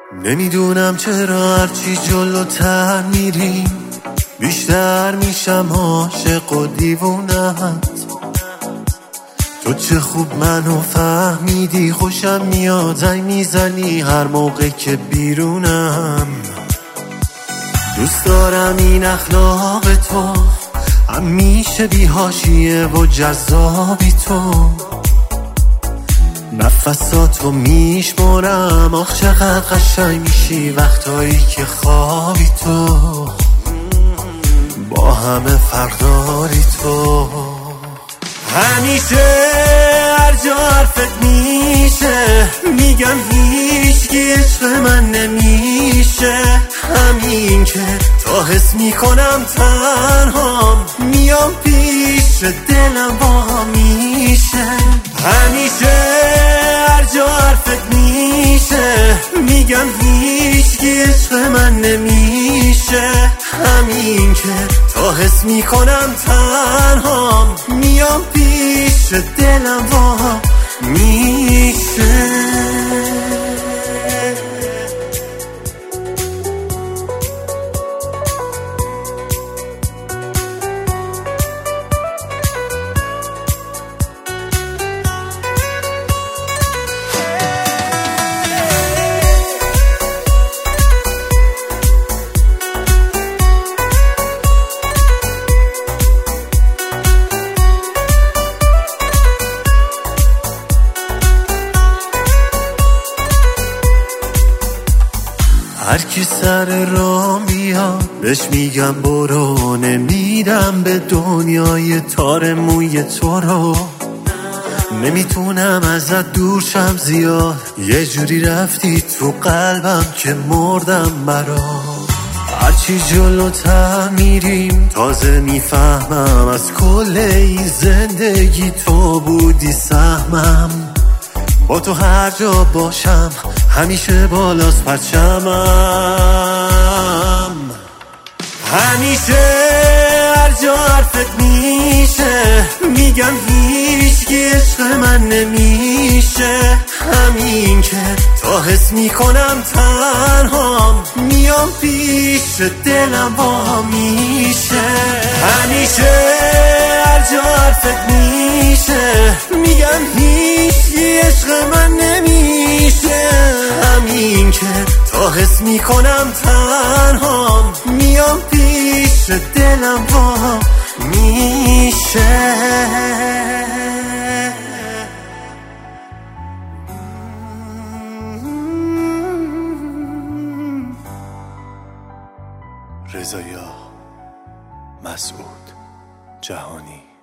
نمیدونم چرا هرچی جلوتر میریم بیشتر میشم عاشق و دیوونت. تو چه خوب منو فهمیدی، خوشم میاد زنگ میزنی هر موقع که بیرونم. دوست دارم این اخلاق تو، همیشه بی حاشیه و جذابی تو. نفساتو میشمارم، آخ چقدر قشنگ میشی وقتایی که خوابی تو. با همه فرق داری تو، همیشه هر جا حرفت میشه میگم هیچکی عشق من نمیشه. همین که تا حس میکنم تنهام میام پیش دلم با میشه. همیشه هر جا حرفت میشه میگم هیچکی عشق من نمیشه. همین که تا حس میکنم تنهام میام پیش دلم وا میشه. هر کی سر راه میاد بهش میگم برو، نمیدم به دنیای تار موی تو رو. نمیتونم ازت دور شم زیاد، یه جوری رفتی تو قلبم که مردم برا. هرچی جلوتر میریم تازه میفهمم از کل این زندگی تو بودی سهمم. با تو هر جا باشم همیشه بالاست پرچمم. همیشه هر جا حرفت میشه میگم هیچکی عشق من نمیشه. همین که تا حس میکنم تنهام میام پیش دلم با میشه. همیشه هر جا حرفت میشه میگم هیچکی عشق من نمیشه. همین که تا حس میکنم تنهام میام پیش دلم وا میشه. رضایا مسعود جهانی.